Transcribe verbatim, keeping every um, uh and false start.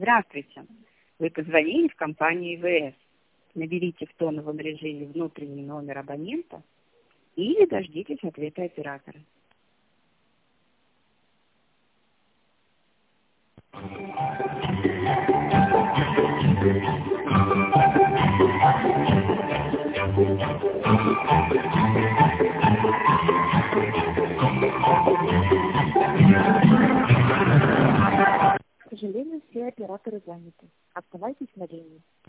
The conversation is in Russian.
Здравствуйте. Вы позвонили в компанию ИВС. Наберите в тоновом режиме внутренний номер абонента или дождитесь ответа оператора. К сожалению, все операторы заняты. Оставайтесь на линии.